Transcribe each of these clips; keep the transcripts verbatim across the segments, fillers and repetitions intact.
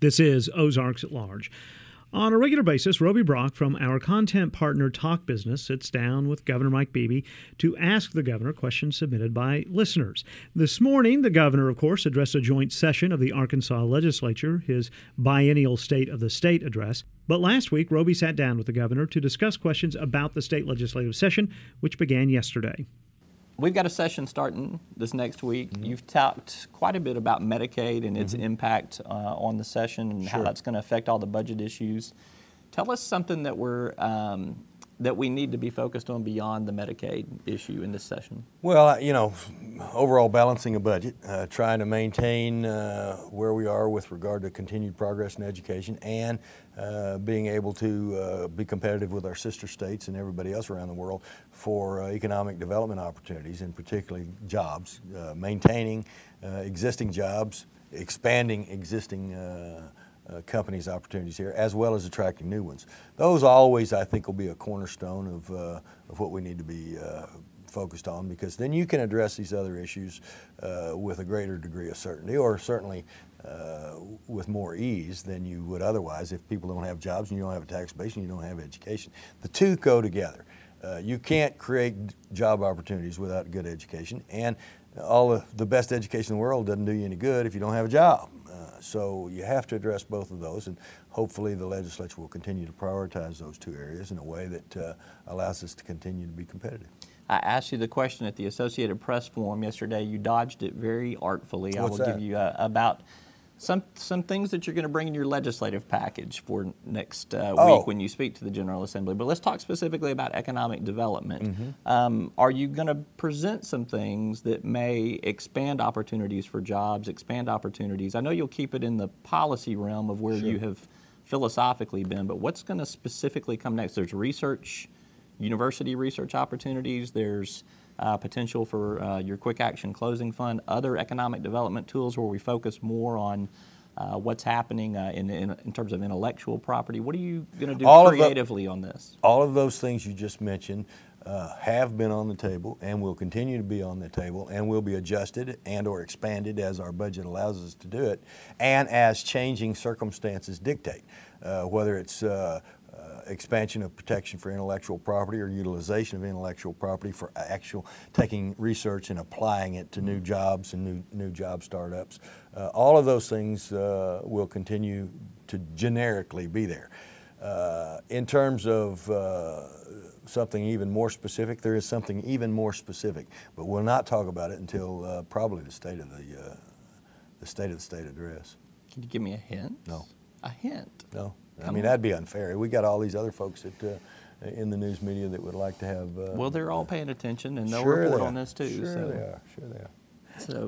This is Ozarks at Large. On a regular basis, Roby Brock from our content partner Talk Business sits down with Governor Mike Beebe to ask the governor questions submitted by listeners. This morning, the governor, of course, addressed a joint session of the Arkansas legislature, his biennial State of the State address. But last week, Roby sat down with the governor to discuss questions about the state legislative session, which began yesterday. We've got a session starting this next week. Mm-hmm. You've talked quite a bit about Medicaid and its mm-hmm. impact uh, on the session and sure. how that's going to affect all the budget issues. Tell us something that we're um, that we need to be focused on beyond the Medicaid issue in this session. Well, you know, overall balancing a budget, uh, trying to maintain uh, where we are with regard to continued progress in education, and uh, being able to uh, be competitive with our sister states and everybody else around the world for uh, economic development opportunities, and particularly jobs, uh, maintaining uh, existing jobs, expanding existing uh, Uh, companies' opportunities here, as well as attracting new ones. Those always, I think, will be a cornerstone of, uh, of what we need to be uh, focused on, because then you can address these other issues uh, with a greater degree of certainty, or certainly uh, with more ease than you would otherwise if people don't have jobs and you don't have a tax base and you don't have education. The two go together. Uh, you can't create job opportunities without good education, and all of the best education in the world doesn't do you any good if you don't have a job. Uh, so you have to address both of those, and hopefully the legislature will continue to prioritize those two areas in a way that uh, allows us to continue to be competitive. I asked you the question at the Associated Press Forum yesterday. You dodged it very artfully. What's I will that? give you uh, about some some things that you're going to bring in your legislative package for next uh, oh. week when you speak to the General Assembly. But let's talk specifically about economic development. Mm-hmm. Um, are you going to present some things that may expand opportunities for jobs, expand opportunities? I know you'll keep it in the policy realm of where sure. you have philosophically been, but what's going to specifically come next? There's research, university research opportunities. There's Uh, potential for uh, your quick action closing fund, other economic development tools where we focus more on uh, what's happening uh, in, in, in terms of intellectual property. What are you going to do all creatively the, on this? All of those things you just mentioned uh, have been on the table and will continue to be on the table, and will be adjusted and or expanded as our budget allows us to do it, and as changing circumstances dictate, uh, whether it's uh, expansion of protection for intellectual property or utilization of intellectual property for actual taking research and applying it to new jobs and new new job startups. Uh, all of those things uh, will continue to generically be there. Uh, in terms of uh, something even more specific, there is something even more specific, but we'll not talk about it until uh, probably the state of the uh, the state of the state address. Can you give me a hint? No. A hint? No. Come I mean, on. that'd be unfair. We got all these other folks that, uh, in the news media that would like to have. Uh, well, they're all paying attention, and they'll sure report they on this too. Sure so. they are. Sure they are. So,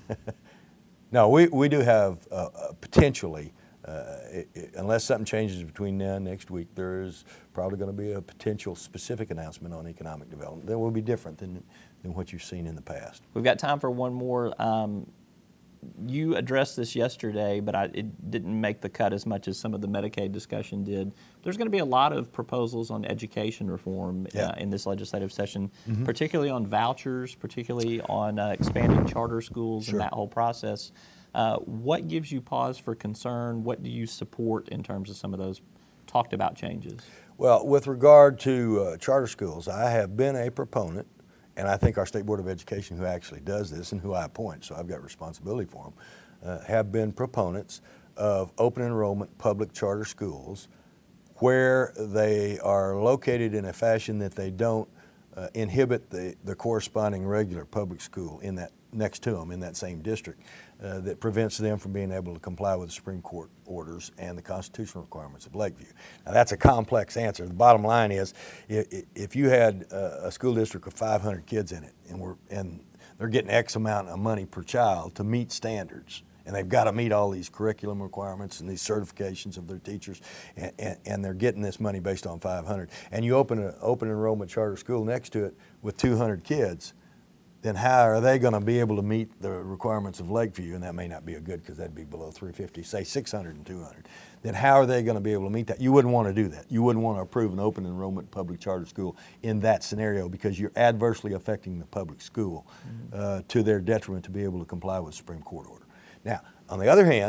no, we we do have uh, uh, potentially, uh, it, it, unless something changes between now and next week, there is probably going to be a potential specific announcement on economic development that will be different than than what you've seen in the past. We've got time for one more. Um, You addressed this yesterday, but I, it didn't make the cut as much as some of the Medicaid discussion did. There's going to be a lot of proposals on education reform yeah. uh, in this legislative session, mm-hmm. particularly on vouchers, particularly on uh, expanding charter schools sure. and that whole process. Uh, what gives you pause for concern? What do you support in terms of some of those talked about changes? Well, with regard to uh, charter schools, I have been a proponent, and I think our State Board of Education, who actually does this and who I appoint, so I've got responsibility for them, uh, have been proponents of open enrollment public charter schools where they are located in a fashion that they don't uh, inhibit the, the corresponding regular public school in that next to them in that same district, uh, that prevents them from being able to comply with the Supreme Court orders and the constitutional requirements of Lakeview. Now, that's a complex answer. The bottom line is, if you had a school district with five hundred kids in it, and we're and they're getting X amount of money per child to meet standards, and they've got to meet all these curriculum requirements and these certifications of their teachers, and, and, and they're getting this money based on five hundred, and you open an open enrollment charter school next to it with two hundred kids, then how are they going to be able to meet the requirements of Lakeview? And that may not be a good, because that'd be below three fifty, say six hundred and two hundred. Then how are they going to be able to meet that? You wouldn't want to do that. You wouldn't want to approve an open enrollment public charter school in that scenario, because you're adversely affecting the public school uh, to their detriment to be able to comply with the Supreme Court order. Now, on the other hand,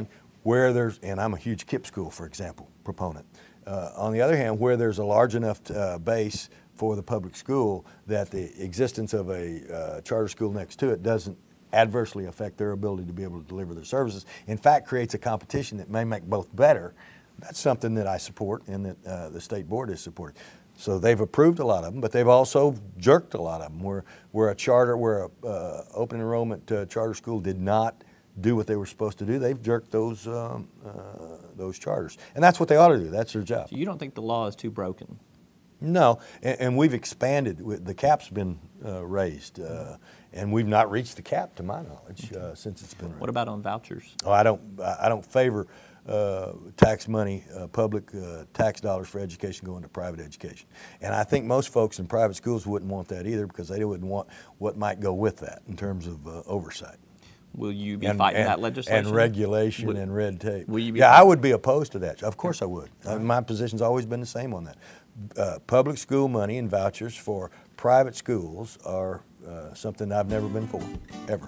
where there's, and I'm a huge KIPP school, for example, proponent. Uh, on the other hand, where there's a large enough uh, base for the public school that the existence of a uh, charter school next to it doesn't adversely affect their ability to be able to deliver their services. In fact, creates a competition that may make both better. That's something that I support and that uh, the state board has supported. So they've approved a lot of them, but they've also jerked a lot of them. Where, where a charter, where a uh, open enrollment uh, charter school did not do what they were supposed to do, they've jerked those um, uh, those charters, and that's what they ought to do. That's their job. So you don't think the law is too broken? No, and, and we've expanded. The cap's been uh, raised, uh, and we've not reached the cap, to my knowledge, uh, since it's been raised. What about on vouchers? Oh, I don't. I don't favor uh, tax money, uh, public uh, tax dollars for education going to private education. And I think most folks in private schools wouldn't want that either, because they wouldn't want what might go with that in terms of uh, oversight. Will you be And, fighting and, that legislation? and regulation Would- and red tape. will you be yeah, I fighting- would be opposed to that. Of course I would. Uh, my position's always been the same on that. Uh, public school money and vouchers for private schools are uh, something I've never been for, ever.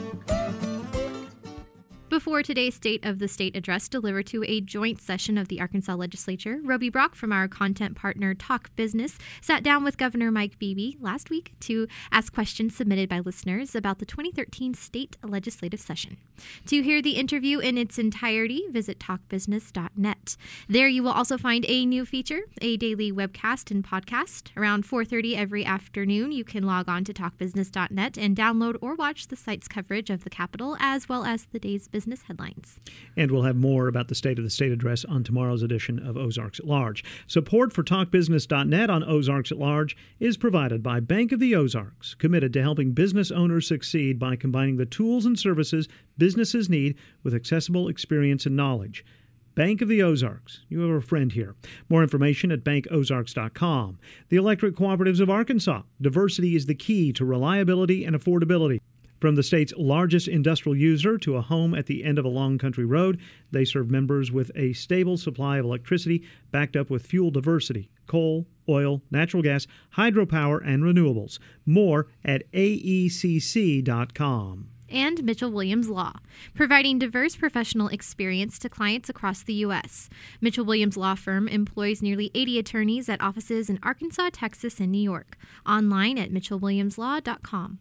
Before today's State of the State address delivered to a joint session of the Arkansas Legislature, Roby Brock from our content partner Talk Business sat down with Governor Mike Beebe last week to ask questions submitted by listeners about the twenty thirteen state legislative session. To hear the interview in its entirety, visit talk business dot net. There you will also find a new feature, a daily webcast and podcast. Around four thirty every afternoon, you can log on to talk business dot net and download or watch the site's coverage of the Capitol as well as the day's business headlines. And we'll have more about the State of the State address on tomorrow's edition of Ozarks at Large. Support for talk business dot net on Ozarks at Large is provided by Bank of the Ozarks, committed to helping business owners succeed by combining the tools and services businesses need with accessible experience and knowledge. Bank of the Ozarks. You have a friend here. More information at bank ozarks dot com. The Electric Cooperatives of Arkansas. Diversity is the key to reliability and affordability. From the state's largest industrial user to a home at the end of a long country road, they serve members with a stable supply of electricity backed up with fuel diversity, coal, oil, natural gas, hydropower, and renewables. More at A E C C dot com. And Mitchell Williams Law, providing diverse professional experience to clients across the U S Mitchell Williams Law Firm employs nearly eighty attorneys at offices in Arkansas, Texas, and New York. Online at mitchell williams law dot com.